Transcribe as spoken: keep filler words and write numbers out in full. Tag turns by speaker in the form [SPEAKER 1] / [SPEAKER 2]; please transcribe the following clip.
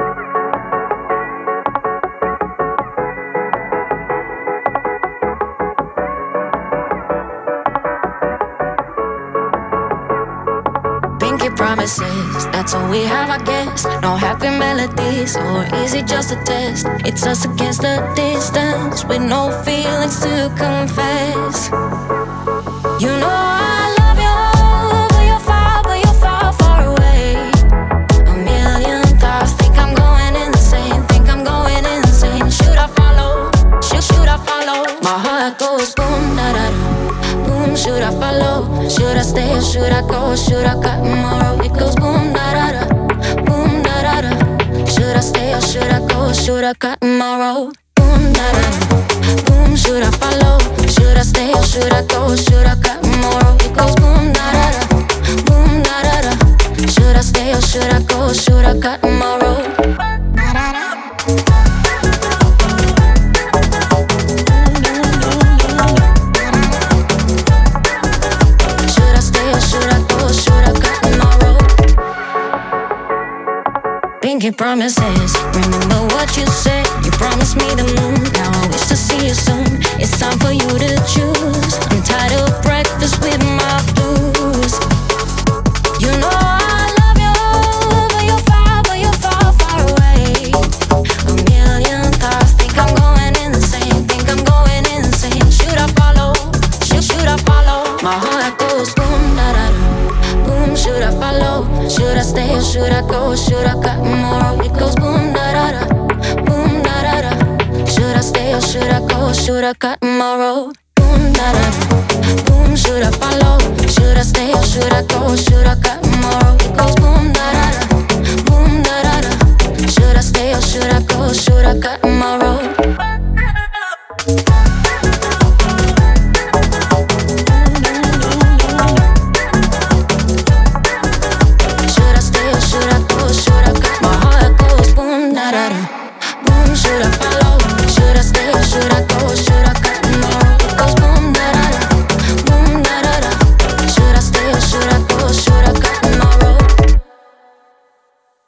[SPEAKER 1] Pinky promises, that's all we have, I guess. No happy melodies, or is it just a test? It's us against the distance, with no feelings to confess. You know I love you, but you're far, but you're far, far away. A million thoughts, think I'm going insane, think I'm going insane. Should I follow? Should, should I follow? My heart goes boom, da da da. Boom, should I follow? Should I stay or should I go? Should I cut tomorrow? It goes boom, da da da. Boom, da da da. Should I stay or should I go? Should I cut tomorrow? Boom, da da da. Boom, should I follow? Should I stay or should I go? Should I cut tomorrow? It goes boom, da da da. Boom, da da da. Should I stay or should I go? Should I cut tomorrow? Pinky promises, remember what you said. You promised me the moon, now I wish to see you soon. It's time for you to choose. I'm tired of breakfast with my blues. You know I love you, but you're far, but you're far, far away. A million thoughts, think I'm going insane, think I'm going insane. Should I follow? Should, should I follow? My heart goes boom, da da da. Boom, should I follow? Should I stay or should I go? Should I cut tomorrow? It goes boom, da da da. Boom, da da da. Should I stay or should I go? Should I cut tomorrow? Boom, da da da. Boom, should I follow? Should I stay or should I go? Should I cut tomorrow? It goes boom, da da da.